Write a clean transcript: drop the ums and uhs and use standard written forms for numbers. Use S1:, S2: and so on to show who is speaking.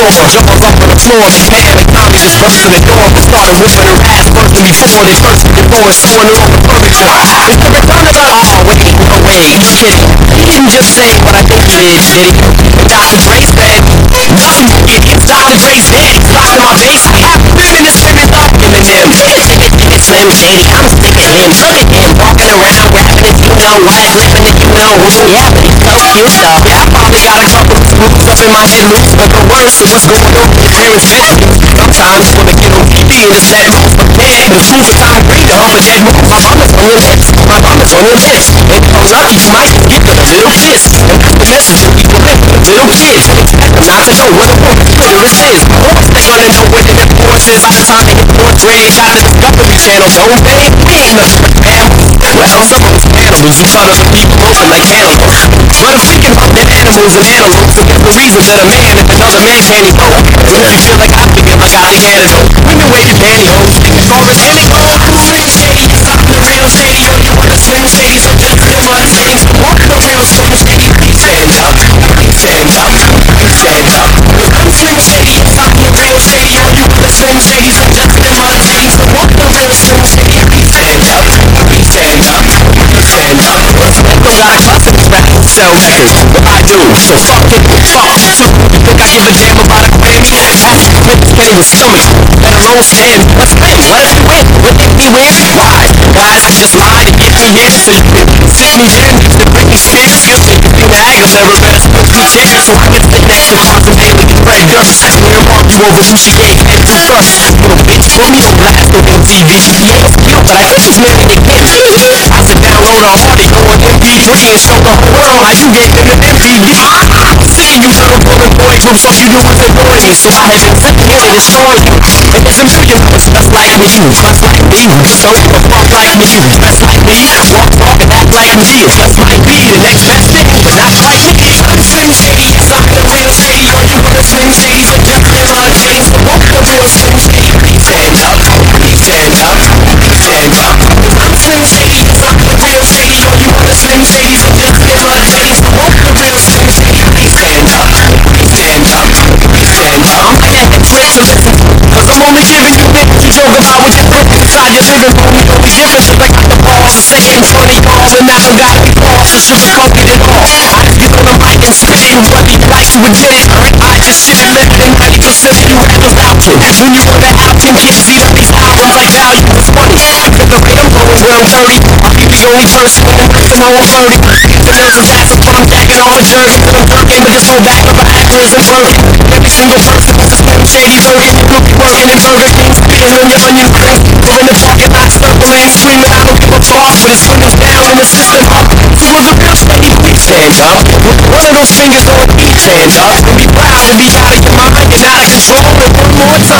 S1: Jaws up on the floor, Pam and communists bust to the door, started whooping her ass worse than before. They first to the door, showing her all the furniture. They took her down to the hall. Wait, no way, you kidding? He didn't just say what I think he did he? And Dr. Dre said, no, you idiots. Dr. Dre's dead. He's locked in my basement. Half the women is screaming up Eminem. It's Slim Shady, I'm sick of him. Look at him walking around rapping it, you know what? Ripping it, you know who? Yeah, but he's so cute though. Yeah, I probably got a couple of screws up in my head loose, but the worst is what's going on with parents' bedrooms. Sometimes when they get on TV and it's that move from there, and fool for Tom Brady, all of that move. My mama's on your hips, my mama's on your hips. And comes up, you might get a little pissed. And that's the message that we deliver to little kids. Expect them not to know what a woman's clitoris is. Boys they wanna know what the divorce is. All the time they get more dread. Got the Discovery Channel, don't they? We ain't nothing but animals. Well, some of us animals, you cut other people open like cannibals. But I'm thinking about the animals and antelopes. So there's no reason that a man if another man can't evoke. And if you feel like I feel like I the antidote. Women wave your pantyhose, thinking for a cynical. I'm Slim Shady, yes, I'm the real Shady. Oh, you want a Slim Shady, so just get my things. Walk the real Slim Shady, stand up, stand up, stand up. I'm Slim Shady, yes, I'm the real Shady. Oh, you want a Slim Shady, so just get my things. Walk the real Slim Shady, stand up, stand up, stand up. Don't got a trust in these rappers, so what I do, so fuck it, fuck you too. You think I give a damn about a Grammy? Half the niggas can't even stomach, let alone stand. Let's win, let us win, what make me win? Why? Guys, I just lied to get me here, so you can sit me there next to Britney Spears. Guess you think Niagara's never read a script from Shakespeare, so I can sit next to Marvin Bailey and Fred Durst. I swear mark you over who she gave head to first. Little bitch, told me don't last over on TV. She ain't cute, but I think she's married again. I sit down on a hardy, go on MP3 and show the whole world how you gave them an MTV. Seeing you little woman boy groups, all you do is annoy me. So I have been sitting here to destroy you. And there's a million of us just like me, just like me, so fuck like me, just like me, walk and act like me. It just might be the next best thing, but not quite me. I'm Slim Shady, yes, I'm the real Shady. All you want is Slim Shady, so just get my things. So walk the real Slim Shady, stand up, stand up, stand up. I'm Slim Shady, yes, I'm the real Shady. All you want is Slim Shady, so just get my things. So walk the real Slim Shady, stand up, stand up, stand up. I'm like that Netflix to listen to, cause I'm only giving you things you joke about with your friends inside your living room. The only difference is I got the balls to say it in front of y'all, and that one gotta be false and sugarcoat it all. I just get on the mic and spit it, whether you like to admit it. I just sit and let it in 90% of you rappers out to. When you on the out 10 kids, see all these albums like value is money. At the rate I'm going where I'm 30, I'll be the only person in the rest of my own 30. The nervous assets when I'm jacking off a jersey, and I'm working, but just go back to my actors and working. Every single person is a Slim Shady version. You'll be working in Burger King, spitting on your onion rings. Or in the parking lot circling, screaming I don't give a fuck when it's swimming down in the system. Who was a real Shady? Please stand up. One of those fingers on me, stand up. And be proud and be out of your mind and out of control. And one more time.